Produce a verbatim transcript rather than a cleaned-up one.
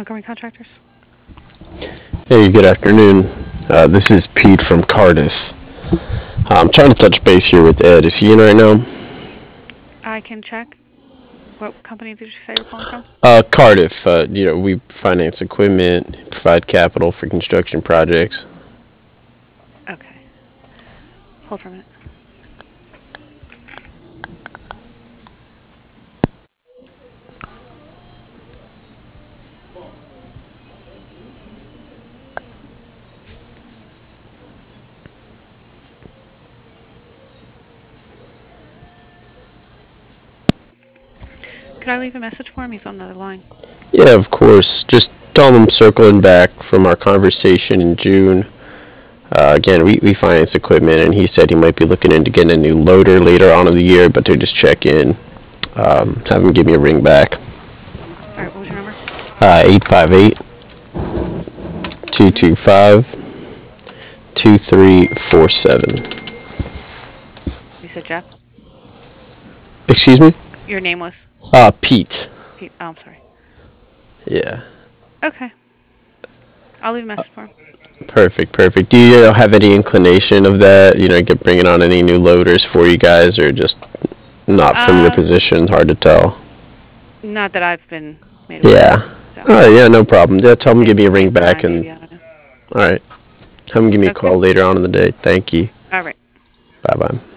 Montgomery Contractors. Hey, good afternoon. Uh, this is Pete from Cardiff. Uh, I'm trying to touch base here with Ed. Is he in right now? I can check. What company did you say you're calling from? Uh, Cardiff. Uh, you know, we finance equipment, provide capital for construction projects. Okay. Hold for a minute. Could I leave a message for him? He's on another line. Yeah, of course. Just tell him I'm circling back from our conversation in June. Uh, again, we, we finance equipment, and he said he might be looking into getting a new loader later on in the year, but to just check in, um, have him give me a ring back. All right. What was your number? Uh, eight five eight, two two five, two three four seven. You said Jeff. Excuse me? Your name was Uh, Pete. Pete. Oh, I'm sorry. Yeah. Okay. I'll leave a message for him. Perfect, perfect. Do you uh, have any inclination of that? You know, get bringing on any new loaders for you guys, or just not from your Uh, position? Hard to tell. not that I've been made aware of. Yeah. So All right. Yeah, no problem. Yeah, tell them it give me a ring escaped my back, and maybe. I don't know. all right, have them give me a Okay. call later on in the day. Thank you. All right. Bye bye.